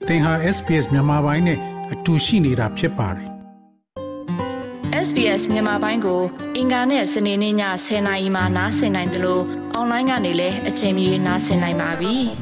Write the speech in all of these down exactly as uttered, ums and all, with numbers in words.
သင်ဟာ เอส พี เอส မြန်မာပိုင်းနဲ့အတူရှိနေတာဖြစ်ပါတယ်။ เอส พี เอส မြန်မာပိုင်းကိုအင်ကာနဲ့စနေနေ့ညဆယ်နာရီမှနားဆင်နိုင်တယ်လို့အွန်လိုင်းကနေလည်းအချိန်မီနားဆင်နိုင်ပါပြီ။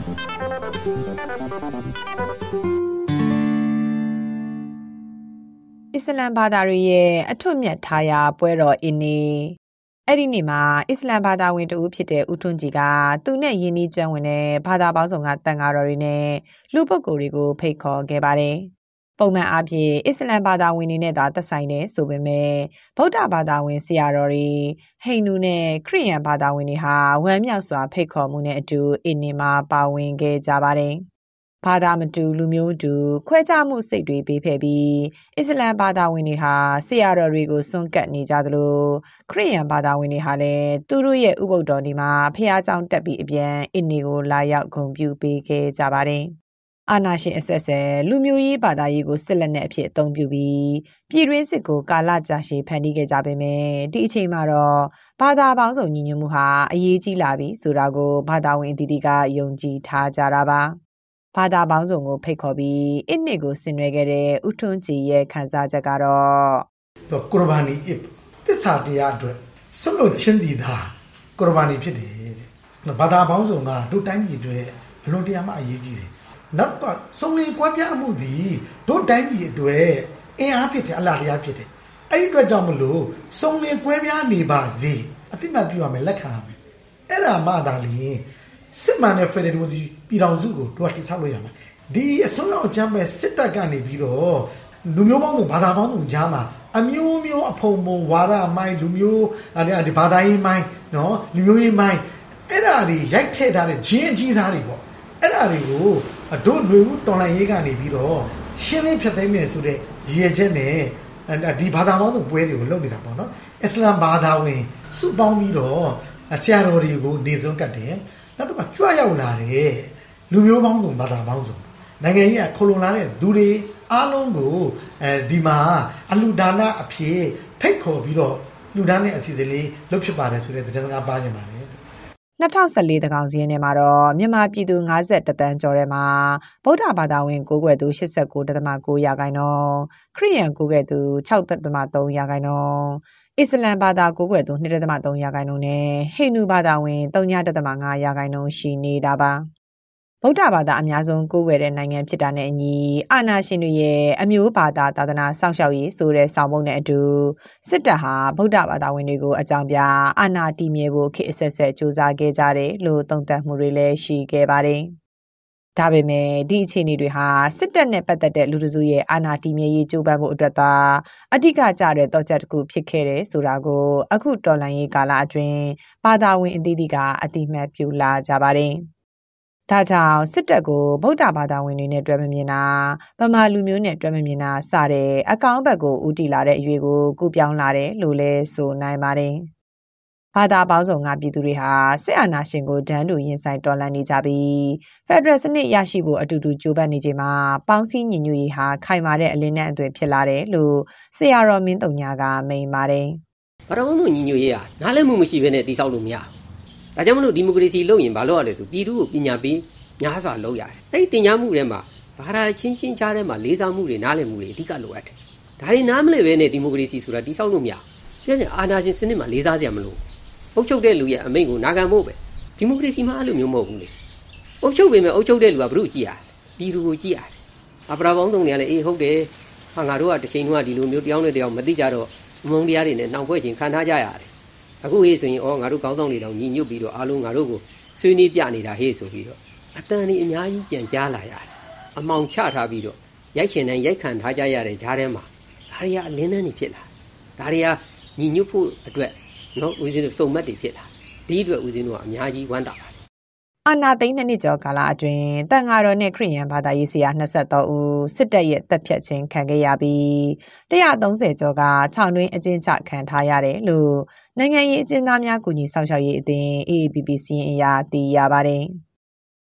အစ္စလမ်ဘာသာတွေရဲ့အထွတ်မြတ်ထားရာပွဲတော်အင်းနေအဲ့ဒီနေ့မှာအစ္စလမ်ဘာသာဝင်တဦးဖြစ်တဲ့ဦးထွန်းကြည်ကသူနဲ့ယင်းနှီးကျွမ်းဝင်တဲ့ဘာသာပေါင်းစုံကတန်ဃာတော်တွေနဲ့လူပုဂ္ဂိုလ်တွေကိုဖိတ်ခေါ်ခဲ့ပါတယ်။ပုံမှန်အားဖြင့်အစ္စလမ်ဘာသာဝင်တွေနဲ့သာသက်ဆိုင်တယ်ဆိုပေမဲ့ဗုဒ္ဓဘာသာဝင်ဆရာတော်တွေဟိန္ဒူနဲ့ခရစ်ယာန်ဘာသာဝင်တွေဟာဝမ်းမြောက်စွာဖိတ်ခေါ်မှုနဲ့အတူအင်းနေမှာပါဝင်ခဲ့ကြပါတယ်။ဘာသာမတူလူမျိုးတူခွဲခြားမှုစိတ်တွေပေးဖယ်ပြီးအစ္စလမ်ဘာသာဝင်တွေဟာဆရာတော်တွေကိုစွန့်ကပ်နေကြသလိုခရစ်ယာန်ဘာသာဝင်တွေဟာလည်းသူတို့ရဲ့ဥပုသ်တော်နေ့မှာဖျားเจ้าတက်ပြီးအပြန်အင်းနေကိုလာရောက်ဂုဏ်ပြုပေးခဲ့ကြပါတယ်။အာနာရှင်အဆက်ဆက်လူမျိုးရေးဘာသာရေးကိုစစ်လက်နက်အဖြစ်အသုံးပြုပြီးပြည်တွင်းစစ်ကိုကာလကြာရှည်ဖန်တီးခဲ့ကြပေမဲ့ဒီအချိန်မှာတော့ဘာသာပေါင်းစုံညီညွတ်မှုဟာအရေးကြီးလာပြီဆိုတာကိုဘာသာဝင်အသီးသီးကယုံကြည်ထားကြတာပါ။ဘာသာပေါင်းစုံကိုဖိတ်ခေါ်ပြီးအစ်နှစ်ကိုဆင်နွှဲခဲ့တဲ့ဦးထွန်းကြည်ရဲ့ခန်းစားချက်ကတော့သူကုရ်ဘာနီအစ်သစ္စာတရားအတွက်ဆွတ်လွတ်ချင်းတည်တာကုရ်ဘာနီဖြစ်တယ်တဲ့ဘာသာပေါင်းစုံကတို့တိုင်းပြည်အတွက်ဘလွန်တရားမှအရေးကြီးတယ်နောက်ကစုံလင်ကွဲပြားမှုသည်တို့တိုင်းပြည်အတွက်အင်အားဖြစ်တယ်အလားတရားဖြစ်တယ်အဲ့ဒီအတွက်ကြောင့်မလို့စုံလင်ကွဲပြားနေပါစေအတိမတ်ပြုရမယ်လက်ခံရမယ်အဲ့ဒါမှသာလျှင်စစ်မှန်တဲ့ Federal ပြည်ထောင်စုကိုတို့ကတိဆောက်လို့ရမှာဒီအစိုးရအကြမ်းဖက်စစ်တပ်ကနေပြီးတော့လူမျိုးပေါင်းစုံဘာသာပေါင်းစုံကြားမှာအမျိုးမျိုးအဖုံဖုံဝါဒမိုင်းလူမျိုးအဲဒီဘာသာရေးမိုင်းနော်လူမျိုးရေးမိုင်းအဲ့ဒါတွေရိုက်ထည့်ထားတဲ့ဂျင်းအကြီးစားတွေပေါ့အဲ့ဒါတွေကိုတို့လူဦးတော်လှန်ရေးကနေပြီးတော့ရှင်းလင်းဖြတ်သိမ်းမယ်ဆိုတဲ့ရည်ရွယ်ချက်နဲ့ဒီဘာသာပေါင်းစုံပွဲတွေကိုလုပ်နေတာပေါ့နော်အစ္စလာမ်ဘာသာဝင်စုပေါင်းပြီးတော့ဆရာတော်တွေကိုနေစွန်းကတ်တယ်နောက်တော့ကြွရောက်လာတဲ့လူမျိုးပေါင်းစုံဘာသာပေါင်းစုံနိုင်ငံကြီးကခလုံးလာတဲ့သူတွေအားလုံးကိုအဲဒီမှာအလူဒါနအဖြစ်ဖိတ်ခေါ်ပြီးတော့လူဒါနနဲ့အစီအစဉ်လေးလုပ်ဖြစ်ပါတယ်ဆိုတဲ့သတင်းစကားပါကြပါတယ်၂၀၁၄တကောင်စီရင်ထဲမှာတော့မြန်မာပြည်သူ၅၁တန်းကျော်ထဲမှာဗုဒ္ဓဘာသာဝင်ကိုးကွယ်သူ၈၉.၉ ရာခိုင်နှုန်းခရစ်ယာန်ကိုးကွယ်သူ၆.၃ ရာခိုင်နှုန်းအစ္စလမ်ဘာသာကိုးကွယ်သူ၂.၃ ရာခိုင်နှုန်းနဲ့ဟိန္ဒူဘာသာဝင်၃.၅ ရာခိုင်နှုန်းရှိနေတာပါဗုဒ္ဓဘာသာအများဆုံးကိုးကွယ်တဲ့နိုင်ငံဖြစ်တာနဲ့အညီအာဏာရှင်တွေရဲ့အမျိုးဘာသာသာသနာစောင့်ရှောက်ရေးဆိုတဲ့ဆောင်ပုဒ်နဲ့အတူစစ်တပ်ဟာဗုဒ္ဓဘာသာဝင်တွေကိုအကြောင်းပြအာဏာတည်မြဲဖို့ခေတ်အဆက်ဆက်ကြိုးစားခဲ့ကြတယ်လို့သုံးသပ်မှုတွေလည်းရှိခဲ့ပါတယ်။ဒါပေမဲ့ဒီအခြေအနေတွေဟာစစ်တပ်နဲ့ပတ်သက်တဲ့လူတစုရဲ့အာဏာတည်မြဲရေးကြိုးပမ်းမှုအတွက်သာအဓိကကျတဲ့တော့ချက်တစ်ခုဖြစ်ခဲ့တယ်ဆိုတာကိုအခုတော်လှန်ရေးကာလအတွင်းဘာသာဝင်အသီးသီးကအတိအမှတ်ပြုလာကြပါတယ်။ဒါကြောင့်စစ်တပ်ကိုဗုဒ္ဓဘာသာဝင်တွေနဲ့တွဲမမြင်တာဗမာလူမျိုးနဲ့တွဲမမြင်တာစတဲ့အကောင့်ဘက်ကိုဦးတည်လာတဲ့အရွေကိုကူပြောင်းလာတယ်လို့လဲဆိုနိုင်ပါတယ်။ဘာသာပေါင်းစုံကပြည်သူတွေဟာစစ်အာဏာရှင်ကိုဒဏ်တူရင်ဆိုင်တော်လှန်နေကြပြီးဖက်ဒရယ်စနစ်ရရှိဖို့အတူတူကြိုးပမ်းနေချိန်မှာပေါင်းစည်းညီညွတ်ရေးဟာခိုင်မာတဲ့အလင်းနဲ့အသွင်ဖြစ်လာတယ်လို့ဆရာတော်မင်းတုံညာကမိန့်ပါတယ်။ဘာတော်တို့ညီညွတ်ရေးဟာနားလည်မှုမရှိဘဲနဲ့တည်ဆောက်လို့မရဘူး။ဒါကြောင့်မလို့ဒီမိုကရေစီလုပ်ရင်ဘာလို့ရလဲဆိုပြည်သူကိုပညာပေးများစွာလုပ်ရတယ်။အဲ့ဒီတင်ညာမှုတွေမှာဘာသာချင်းချင်းကြားထဲမှာလေးစားမှုတွေနားလည်မှုတွေအဓိကလိုအပ်တယ်။ဒါတွေနားမလည်ဘဲနဲ့ဒီမိုကရေစီဆိုတာတည်ဆောက်လို့မရဘူး။ပြောချင်အာဏာရှင်စနစ်မှာလေးစားစရာမလိုဘူး။အုပ်ချုပ်တဲ့လူရဲ့အမိန့်ကိုနာခံဖို့ပဲ။ဒီမိုကရေစီမှာအဲ့လိုမျိုးမဟုတ်ဘူးလေ။အုပ်ချုပ်ပေမဲ့အုပ်ချုပ်တဲ့လူကဘု து ကြည့်ရတယ်။ပြည်သူကိုကြည့်ရတယ်။အပရာပေါင်းတုံတွေကလည်းအေးဟုတ်တယ်။ဟာငါတို့ကတစ်ချိန်လုံးကဒီလိုမျိုးတယောက်နဲ့တယောက်မသိကြတော့အမုန်းတရားတွေနဲ့နှောင်ဖွဲ့ခြင်းခံထားကြရတယ်။အခုဟေးဆိုရင်အော်ငါတို့ကောင်းဆောင်တွေတော့ညီညွတ်ပြီးတော့အားလုံးငါတို့ကိုဆွေးနွေးပြနေတာဟေးဆိုပြီးတော့အတန်ဒီအများကြီးပြန်ကြားလာရတယ်။အမောင်ချထားပြီးတော့ရိုက်ချင်တိုင်းရိုက်ခံထားကြရတဲ့ဂျားထဲမှာဒါတွေကအလင်းတန်းတွေဖြစ်လာ။ဒါတွေကညီညွတ်ဖို့အတွက်နော်ဦးဇင်းတို့စုံမက်တွေဖြစ်လာ။ဒီအတွက်ဦးဇင်းတို့ကအများကြီးဝမ်းသာပါတယ်။အာနာသိန်းနှစ်နှစ်ကျော်ကာလအတွင်းတန်ဃာတော်နဲ့ခရစ်ယာန်ဘာသာရေးဆရာ၂၃ဦးစစ်တပ်ရဲ့တပ်ဖြတ်ခြင်းခံခဲ့ရပြီး၁၃၀ကျော်ကထောင်တွင်းအကျဉ်းချခံထားရတယ်လို့နိုင်ငံရေးအကျဉ်းသားများကူညီဆောင်ရှောက်ရေးအသင်း အေ အေ ပီ ပီ စီရင်အရာသိရပါတယ်။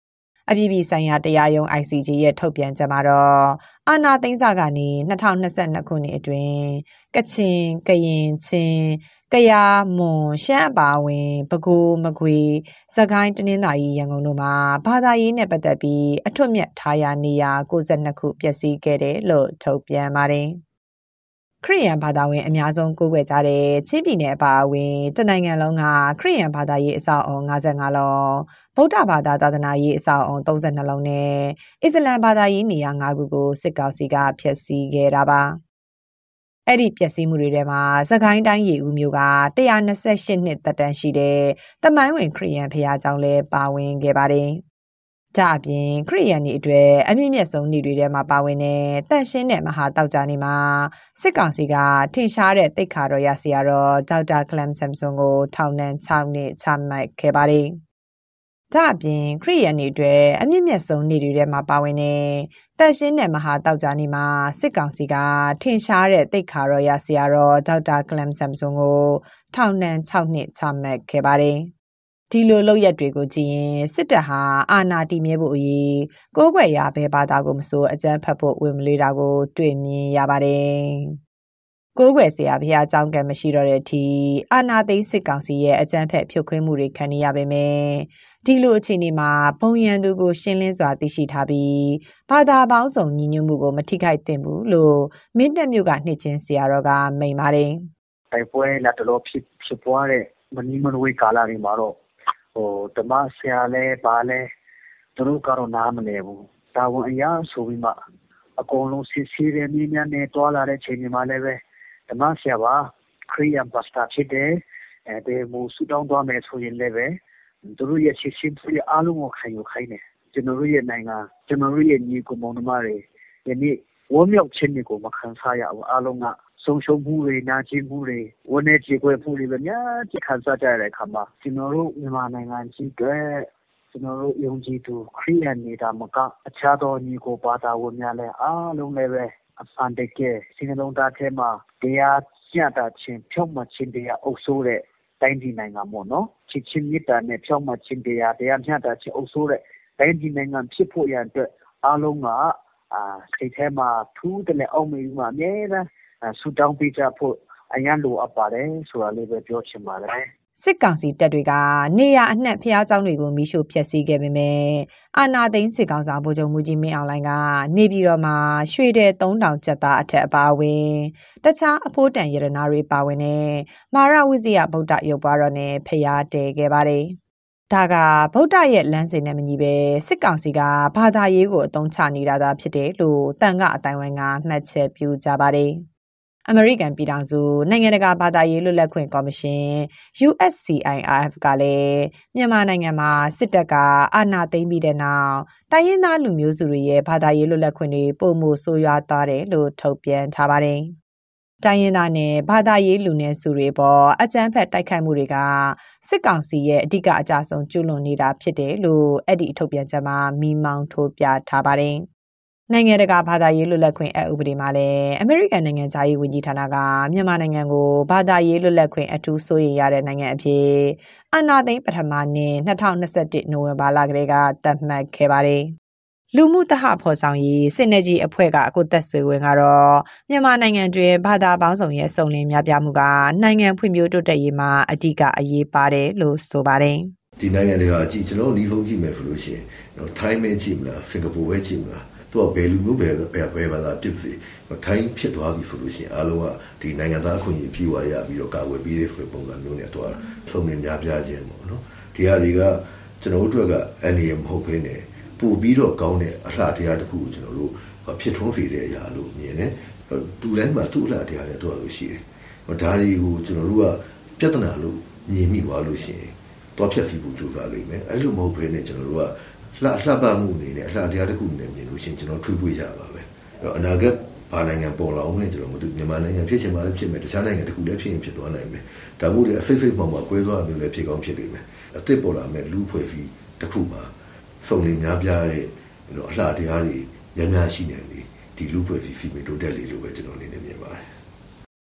အပြည်ပြည်ဆိုင်ရာတရားရုံး I C J ရဲ့ထုတ်ပြန်ချက်မှာတော့အာဏာသိမ်းစကနေ၂၀၂၂ခုနှစ်အတွင်းကချင်၊ကရင်၊ချင်း၊ကယား၊မွန်၊ရှမ်းအပါအဝင်ပဲခူး၊မကွေး၊စကိုင်း၊တနင်္သာရီ၊ရန်ကုန်တို့မှာဘာသာရေးနဲ့ပတ်သက်ပြီးအထွတ်မြတ်ထားရာနေရာ၉၂ခုပျက်စီးခဲ့တယ်လို့ထုတ်ပြန်ပါတယ်ခရစ်ယာန်ဘာသာဝင်အများဆုံးကိုးကွယ်ကြတဲ့ချင်းပြည်နယ်အပါအဝင်တနိုင်ငံလုံးကခရစ်ယာန်ဘာသာရေးအဆောက်အုံ၅၅လုံးဗုဒ္ဓဘာသာသာသနာရေးအဆောက်အုံ၃၂လုံးနဲ့အစ္စလမ်ဘာသာရေးနေရာ၅ခုကိုစစ်ကောင်စီကဖျက်ဆီးခဲ့တာပါအဲ့ဒီပျက်စီးမှုတွေထဲမှာစကိုင်းတိုင်းရေဦးမြို့က၁၂၈နှစ်သက်တမ်းရှိတဲ့တမိုင်းဝင်ခရစ်ယာန်ဘုရားကျောင်းလည်းပါဝင်ခဲ့ပါတယ်ဒါအပြင်ခရစ်ယာန်တွေအတွက်အမြင့်မြတ်ဆုံးနေ့တွေထဲမှာပါဝင်တဲ့တန်ရှင်းတဲ့မဟာတောက်ကြနေမှာစစ်ကောင်စီကထင်ရှားတဲ့တိတ်ခါတော်ရဆရာတော်ဒေါက်တာကလမ်ဆမ်ဆွန်ကိုထောင်ဒဏ်၆နှစ်ချမှတ်ခဲ့ပါတယ်။ဒါအပြင်ခရစ်ယာန်တွေအတွက်အမြင့်မြတ်ဆုံးနေ့တွေထဲမှာပါဝင်တဲ့တန်ရှင်းတဲ့မဟာတောက်ကြနေမှာစစ်ကောင်စီကထင်ရှားတဲ့တိတ်ခါတော်ရဆရာတော်ဒေါက်တာကလမ်ဆမ်ဆွန်ကိုထောင်ဒဏ်၆နှစ်ချမှတ်ခဲ့ပါတယ်။ဒီလိုလုပ်ရက်တွေကိုကြည့်ရင်စစ်တပ်ဟာအာဏာတည်မြဲဖို့အရေးကိုးကွယ်ရာဘဲဘာသာကိုမဆိုအကြမ်းဖက်ဖို့ဝင်မလေးတာကိုတွေ့မြင်ရပါတယ်။ကိုးကွယ်စရာဘုရားကျောင်းကမရှိတော့တဲ့အထိအာဏာသိမ်းစစ်ကောင်စီရဲ့အကြမ်းဖက်ဖြိုခွင်းမှုတွေခံနေရပေမယ့်ဒီလိုအခြေအနေမှာပုံရန်သူကိုရှင်းလင်းစွာသိရှိထားပြီးဘာသာပေါင်းစုံညီညွတ်မှုကိုမထိခိုက်သင့်ဘူးလို့မင်းတပ်မြို့ကနှစ်ချင်းဆရာတော်ကမိန့်ပါတယ်။တိုက်ပွဲလက်တော်ဖြစ်ဖြစ်ပွားတဲ့မနီမနဝေးကာလတွေမှာတော့ဟိုဓမ္မဆရာလဲဘာလဲသူတို့ကတော့နားမလဲဘူးတာဝန်အရာဆိုပြီးမှအကုန်လုံးစစ်ဆေးတဲ့မြင်းများနဲ့တွာလာတဲ့ချိန်တွေမှာလည်းပဲဓမ္မဆရာပါခရီးယန်ပါစတာဖြစ်တယ်အဲဒီမူစုတောင်းသွားမယ်ဆိုရင်လည်းပဲသူတို့ရဲ့စစ်စစ်တွေအားလုံးကိုခံယူခိုင်းတယ်ကျွန်တော်တို့ရဲ့နိုင်ငံကျွန်တော်တို့ရဲ့ညီကိုမောင်နှမတွေယနေ့ဝမ်းမြောက်ခြင်းတွေကိုမခံစားရဘူးအားလုံးကဆုံးရှုံးမှုတွေနာကျင်မှုတွေဝန်းနေကြေကွဲမှုတွေပဲများကြီးခံစားကြရတဲ့အခါမှာကျွန်တော်တို့မြန်မာနိုင်ငံကြီးတွေကျွန်တော်တို့ယုံကြည်သူခရစ်ယာန်နေတာမကအခြားသောညီကိုဘာသာဝင်များလည်းအားလုံးလည်းပဲအဖန်တကယ်စိတ်နှလုံးသားထဲမှာတရားကျင့်တာချင်းဖြောင့်မခြင်းတရားအုပ်စိုးတဲ့တိုင်းပြည်နိုင်ငံပေါ့နော်ချစ်ချင်းမေတ္တာနဲ့ဖြောင့်မခြင်းတရားတရားမျှတခြင်းအုပ်စိုးတဲ့တိုင်းပြည်နိုင်ငံဖြစ်ဖို့ရန်အတွက်အားလုံးကအာစိတ်ထဲမှာထူးတဲ့အောင်မြင်မှုအမြဲတမ်းဆူတောင်းပေးကြဖို့အရန်လိုအပ်ပါတယ်ဆိုတာလေးပဲပြောချင်ပါတယ်စစ်ကောင်စီတပ်တွေကနေရအနှံ့ဖျားเจ้าတွေကိုမိရှို့ဖျက်ဆီးခဲ့ပေမဲ့အာနာသိန်းစစ်ကောင်စာဗိုလ်ချုပ်မူကြီးမင်းအောင်လှိုင်ကနေပြည်တော်မှာရွှေတဲ့သုံးထောင်ကျပ်သားအထက်အပါအဝင်တခြားအဖို့တန်ရတနာတွေပါဝင်တဲ့မာရဝိဇယဗုဒ္ဓရုပ်ပွားတော်နဲ့ဖျားတဲခဲ့ပါတယ်ဒါကဗုဒ္ဓရဲ့လမ်းစဉ်နဲ့မညီပဲစစ်ကောင်စီကဘာသာရေးကိုအသုံးချနေတာသာဖြစ်တယ်လို့တန်ကအတိုင်းဝိုင်းကမှတ်ချက်ပြုကြပါတယ်အမေရိကန်ပြည်ထောင်စုနိုင်ငံတကာဘာသာရေးလွတ်လပ်ခွင့်ကော်မရှင် U S C I R F ကလည်းမြန်မာနိုင်ငံမှာစစ်တပ်ကအာဏာသိမ်းပြီးတဲ့နောက်တိုင်းရင်းသားလူမျိုးစုတွေရဲ့ဘာသာရေးလွတ်လပ်ခွင့်တွေပိုမိုဆိုးရွားသွားတယ်လို့ထုတ်ပြန်ထားပါတယ်။တိုင်းရင်းသားနဲ့ဘာသာရေးလူနည်းစုတွေပေါ်အကြမ်းဖက်တိုက်ခိုက်မှုတွေကစစ်ကောင်စီရဲ့အဓိကအကြဆုံးကျူးလွန်နေတာဖြစ်တယ်လို့အဲ့ဒီထုတ်ပြန်ချက်မှာမိမောင်းထိုးပြထားပါတယ်။နိုင်ငံတကာဘာသာရေးလွတ်လပ်ခွင့်အဥပဒေမှာလည်းအမေရိကန်နိုင်ငံသားရေးဝန်ကြီးဌာနကမြန်မာနိုင်ငံကိုဘာသာရေးလွတ်လပ်ခွင့်အထူးစိုးရိမ်ရတဲ့နိုင်ငံအဖြစ်အာဏာသိမ်းပထမနှစ်၂၀၂၁နိုဝင်ဘာလကလေးကသတ်မှတ်ခဲ့ပါတယ်။လူမှုတဟဖော်ဆောင်ရေးစစ်နယ်ကြီးအဖွဲ့ကအခုသက်ဆွေဝင်ကတော့မြန်မာနိုင်ငံတွင်ဘာသာပေါင်းစုံရဲ့စုံလင်များပြားမှုကနိုင်ငံဖွံ့ဖြိုးတိုးတက်ရေးမှာအဓိကအရေးပါတယ်လို့ဆိုပါတယ်။ဒီနိုင်ငံတွေကကြည့်ကျွန်တော်ဒီဖုန်းကြည့်မယ်ဆိုလို့ရှိရင်တော့ထိုင်းပဲကြည့်မလားစင်ကာပူပဲကြည့်မလားသူကဘယ်လူမျိုးပဲပဲပဲဘာသာတစ်စီထိုင်းဖြစ်သွားပြီဆိုလို့ရှိရင်အားလုံးကဒီနိုင်ငံသားအခွင့်အရေးပြည်ဝရပြီးတော့ကာကွယ်ပြီးတဲ့ဆိုတဲ့ပုံစံမျိုးနဲ့တော့ဆုံးနေများပြားခြင်းပေါ့နော်ဒီဟာတွေကကျွန်တော်တို့ကအန်ဒီမဟုတ်ဘဲနဲ့ပို့ပြီးတော့ကောင်းတဲ့အလှတရားတစ်ခုကိုကျွန်တော်တို့ဖြစ်ထွန်းစေတဲ့အရာလို့မြင်တယ်တူတိုင်းမှာသူ့အလှတရားနဲ့တော့လို့ရှိတယ်ဒါတွေကိုကျွန်တော်တို့ကပြဿနာလို့မြင်မိသွားလို့ရှိရင်တော့ဖြတ်စီဖို့ကြိုးစားလိမ့်မယ်အဲ့လိုမဟုတ်ဘဲနဲ့ကျွန်တော်တို့ကလှလှပမှုအနေနဲ့အလှတရားတစ်ခုနဲ့မြင်လို့ရှိရင်ကျွန်တော်ထွေးပွေရပါပဲအနာဂတ်ဘာနိုင်ငံပေါ်လာအောင်လဲကျွန်တော်မသိမြန်မာနိုင်ငံဖြစ်ချင်မှလည်းဖြစ်မယ်တခြားနိုင်ငံတစ်ခုလည်းဖြစ်ရင်ဖြစ်သွားနိုင်မယ်ဒါမှမဟုတ်အဖိတ်ဖိတ်မှမှကွဲသွားမျိုးလည်းဖြစ်ကောင်းဖြစ်လိမ့်မယ်အသစ်ပေါ်လာမဲ့လူဖွဲ့စည်းတစ်ခုမှာစုံလင်များပြားတဲ့အလှတရားတွေများများရှိနေတယ်ဒီလူဖွဲ့စည်းစီမံတိုးတက်လေလို့ပဲကျွန်တော်အနေနဲ့မြင်ပါတယ်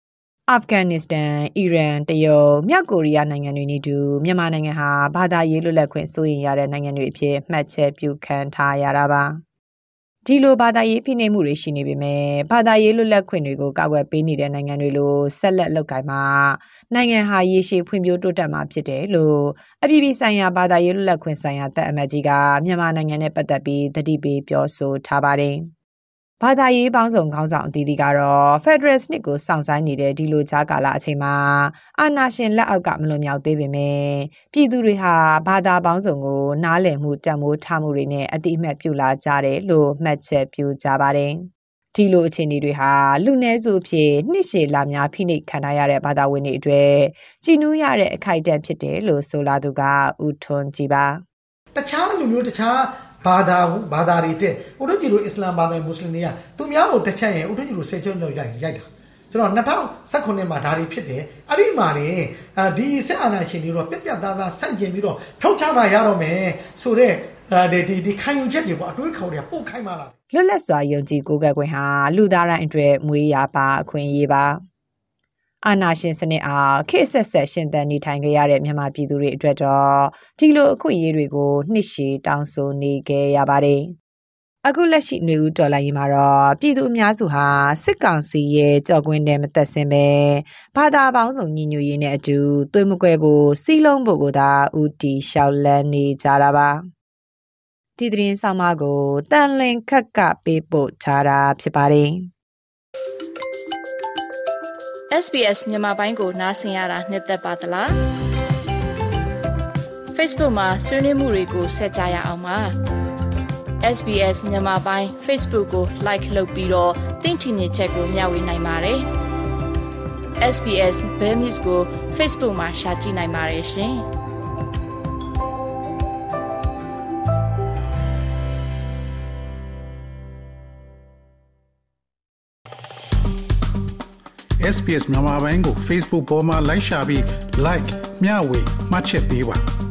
အာဖဂန်နစ္စတန်၊အီရန်၊တရုတ်၊မြောက်ကိုရီးယားနိုင်ငံတွေနဲ့တူမြန်မာနိုင်ငံဟာဘာသာရေးလွတ်လပ်ခွင့်စိုးရိမ်ရတဲ့နိုင်ငံတွေအဖြစ်မှတ်ချက်ပြုခံထားရတာပါဒီလိုဘာသာရေးဖိနှိပ်မှုတွေရှိနေပေမဲ့ဘာသာရေးလွတ်လပ်ခွင့်တွေကိုကာကွယ်ပေးနေတဲ့နိုင်ငံတွေလိုဆက်လက်လုပ်ကိုင်မှာနိုင်ငံဟာရေရှည်ဖွံ့ဖြိုးတိုးတက်မှာဖြစ်တယ်လို့အပြည်ပြည်ဆိုင်ရာဘာသာရေးလွတ်လပ်ခွင့်ဆိုင်ရာတပ်အမတ်ကြီးကမြန်မာနိုင်ငံနဲ့ပတ်သက်ပြီးသတိပေးပြောဆိုထားပါတယ်ဘာသာရေးပေါင်းစုံခေါင်းဆောင်အသီးသီးကတော့ Federal စနစ်ကိုစောင့်ဆိုင်းနေတဲ့ဒီလိုကြားကာလအချိန်မှာအာဏာရှင်လက်အောက်ကမလွန်မြောက်သေးပေမဲ့ပြည်သူတွေဟာဘာသာပေါင်းစုံကိုနားလည်မှုတန်ဖိုးထားမှုတွေနဲ့အတိအမှတ်ပြုလာကြတယ်လို့မှတ်ချက်ပြုကြပါတယ်။ဒီလိုအခြေအနေတွေဟာလူနည်းစုအဖြစ်နှစ်ရှည်လများဖိနှိပ်ခံရတဲ့ဘာသာဝင်တွေအတွက်ကြည်နူးရတဲ့အခိုက်အတန့်ဖြစ်တယ်လို့ဆိုလာသူကဦးထွန်းကြည်ပါ။တခြားလူမျိုးတခြားဘာသာဘာသာတွေတဲ့ဥဒ္ဓကြီးလိုအစ္စလာမ်ဘာသာမွတ်စလင်တွေကသူများကိုတစ်ချက်ရင်ဥဒ္ဓကြီးလိုဆယ်ချုပ်လောက်ရိုက်ရိုက်တာကျွန်တော်၂၀၁၉မှာဒါတွေဖြစ်တယ်အဲ့ဒီမှာနေဒီဆက်အာဏာရှင်တွေတော့ပြက်ပြက်သားသားဆန့်ကျင်ပြီးတော့ဖြုတ်ချမှရတော့မယ်ဆိုတော့ဒီဒီဒီခံယူချက်တွေပေါ့အတွေးခေါ်တွေကပို့ခိုင်းမှလာလွတ်လပ်စွာယုံကြည်ကိုးကွယ်ခွင့်ဟာလူသားတိုင်းအတွက်မွေးရာပါအခွင့်အရေးပါအာဏာရှင်စနစ်အားခေတ်ဆက်ဆက်ရှင်သန်နေထိုင်ခဲ့ရတဲ့မြန်မာပြည်သူတွေအတွက်တော့ဒီလိုအခွင့်အရေးတွေကိုနှစ်ရှည်တောင်းဆိုနေခဲ့ရပါတယ်။အခုလက်ရှိနေဦးတော်လိုင်းရေးမှာတော့ပြည်သူအများစုဟာစစ်ကောင်စီရဲ့ကြော်ကွင်းနဲ့မသက်ဆင်းပဲဘာသာပေါင်းစုံညီညွတ်ရေးနဲ့အတူသွေးမကွဲဖို့စီးလုံးဖို့ကိုသာဦးတည်လျှောက်လန်းနေကြတာပါ။ဒီသတင်းဆောင်မကိုတန်လွင်ခက်ကပေးပို့ထားတာဖြစ်ပါတယ်။ S B S မြန်မာပိုင်းကိုနားဆင်ရတာနှစ်သက်ပါသလား Facebook မှာဆွေးနွေးမှုတွေကိုဆက်ကြရအောင်ပါ S B S မြန်မာပိုင်း Facebook ကို like လုပ်ပြီးတော့သင်ချင်တဲ့ချက်ကိုမျှဝေနိုင်ပါတယ် S B S Burmese ကို Facebook မှာ share ကြည့်နိုင်ပါတယ်ရှင် S B S မြန်မာပိုင်းကို Facebook ပေါ်မှာ like ရှာပြီး like မျှဝေမှတ်ချက်ပေးပါ